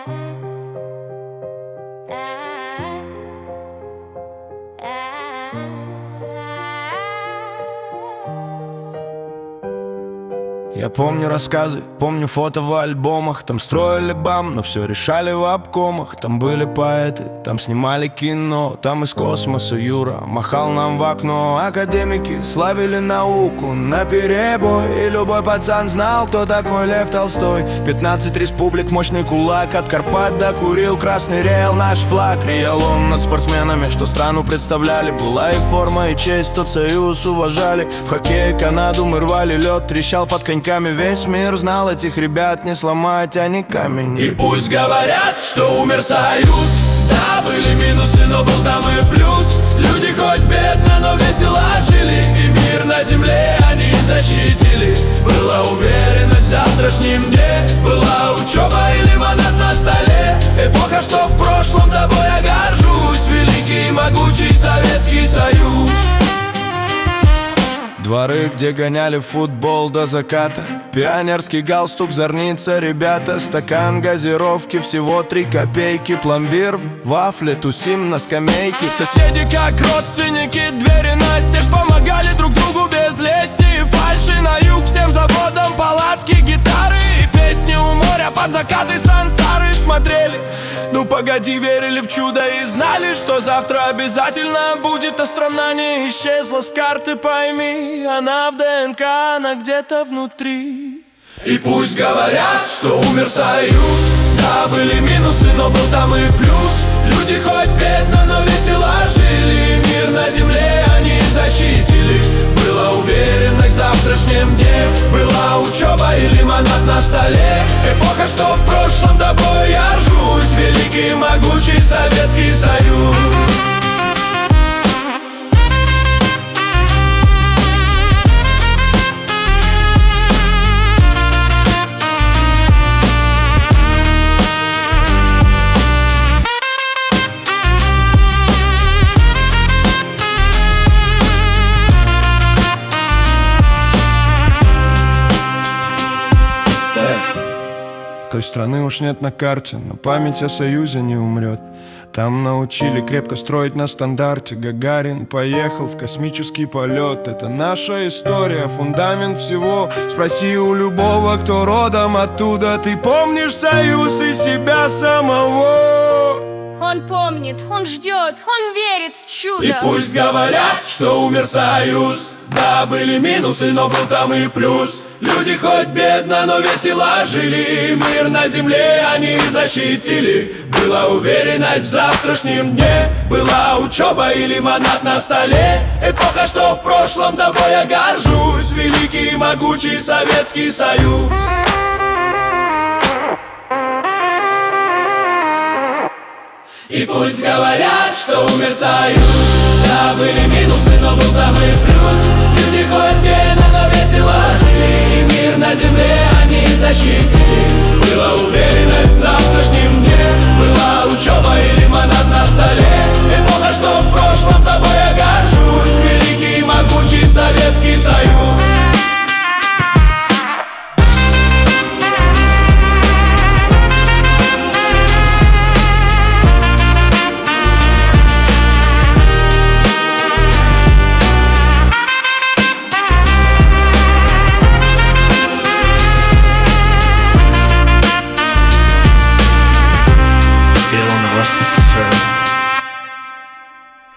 Я помню рассказы, помню фото в альбомах. Там строили бам, но все решали в обкомах. Там были поэты, там снимали кино. Там из космоса Юра махал нам в окно. Академики славили науку наперебой, и любой пацан знал, кто такой Лев Толстой. 15 республик, мощный кулак, от Карпат до Курил. Красный реял наш флаг, реял он над спортсменами, что страну представляли. Была и форма, и честь, тот союз уважали. В хоккее Канаду мы рвали лед, трещал под коньками. Весь мир знал этих ребят, не сломать они камень. И пусть говорят, что умер союз, да, были минусы, но был там и плюс. Люди хоть бедно, но весело жили, и мир на земле они защитили. Была уверенность в завтрашнем дне, была учеба и лимонад на столе. Эпоха, что в прошлом, тобой я горжусь, великий и могучий Советский Союз. Дворы, где гоняли футбол до заката, пионерский галстук, зорница, ребята. Стакан газировки, всего 3 копейки. Пломбир, вафли, тусим на скамейке. Соседи как родственники, двери настежь, помогали друг другу без лести и фальши. На юг всем заводам палатки, гитары и песни у моря под закаты сансары смотрели. Ну погоди, верили в чудо и знали, что завтра обязательно будет. А страна не исчезла с карты, пойми, она в ДНК, она где-то внутри. И пусть говорят, что умер союз, да, были минусы, но был там и плюс. Люди хоть бедно, но весело жили, мир на земле они защитили. Была уверенность в завтрашнем дне, была учеба и лимонад на столе. Эпоха, что в прошлом, тобой я ржусь, великий и могучий Советский Союз. Той страны уж нет на карте, но память о Союзе не умрет. Там научили крепко строить на стандарте. Гагарин поехал в космический полет. Это наша история, фундамент всего. Спроси у любого, кто родом оттуда. Ты помнишь Союз и себя самого? Он помнит, он ждет, он верит в чудо. И пусть говорят, что умер союз, да, были минусы, но был там и плюс. Люди хоть бедно, но весело жили, мир на земле они защитили. Была уверенность в завтрашнем дне, была учеба и лимонад на столе. Эпоха, что в прошлом, тобой я горжусь, великий и могучий Советский Союз. И пусть говорят, что умер союз, да, были минусы, но был там и плюс. Люди хоть бедно, но весело жили, и мир на земле они защитили. Была уверенность в завтрашнем дне, была учеба и лимонад на столе. Эпоха, что в прошлом, тобой я горжусь, великий и могучий Советский Союз. Сделано в СССР.